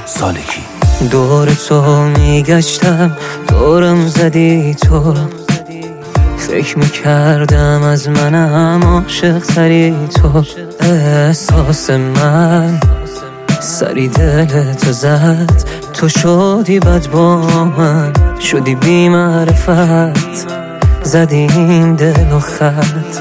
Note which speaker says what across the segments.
Speaker 1: سالکی.
Speaker 2: دور تو میگشتم، دورم زدی تو، فکر میکردم از منم عاشق تری تو. احساس من سری دل تو زد، تو شدی بد با من، شدی بی معرفت، زدیم دل و خط.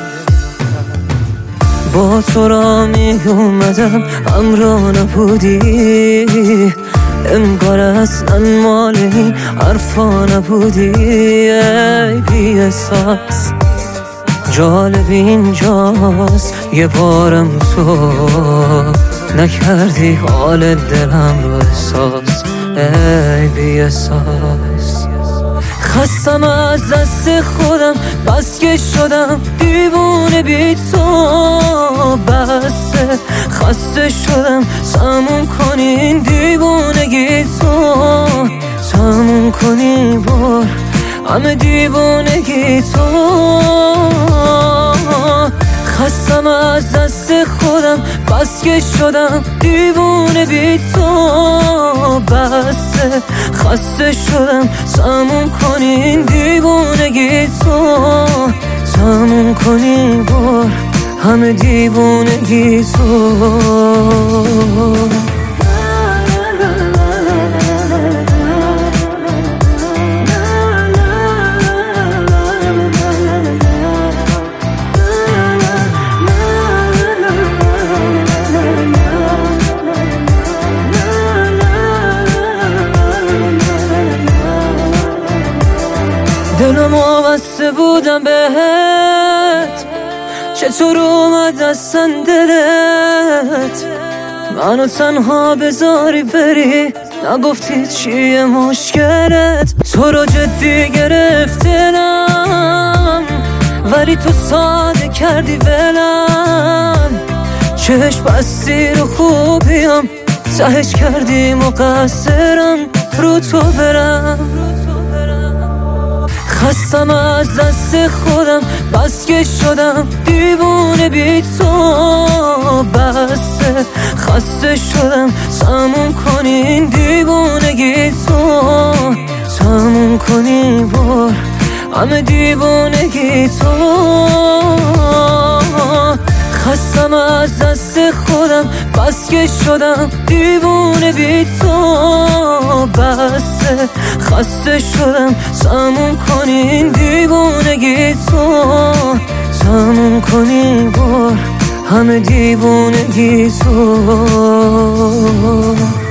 Speaker 2: با تو را می اومدم همراه نبودی، انگار اصلا مال این حرفا نبودی. ای بی احساس جالب اینجاست، یه بارم تو نکردی حال دلم رو احساس. ای بی احساس خستم از دست خودم، بس که شدم دیوونه بی تو. بسه خسته شدم، تموم کنین دیوونگی تو، تموم کنی بار همه دیوونگی تو. خستم از دست خودم، بس که شدم دیوونه بی تو. بسه خسته شدم، تموم کنین دیوونگی تو، تموم کنی بار همه دیوونگی تو. دلم وابسته بودم بهت، چطور اومد دستن دلت، منو تنها بذاری بری، نگفتی چیه مشکلت. تو رو جدی گرفتنم ولی تو ساده کردی ولم، چشم بستی رو خوبیم تهش کردی مقصرم رو تو برم. خستم از دست خودم، بس که شدم دیوونه بی تو. بسه خسته شدم، تموم کنین دیوونگی تو، تموم کنی بار همه دیوونگی تو. خستم از دست خودم، بس که شدم دیوونه بی تو. بسه خسته شدم، تموم کنین دیوونگی تو، تموم کنی بار همه دیوونگی تو.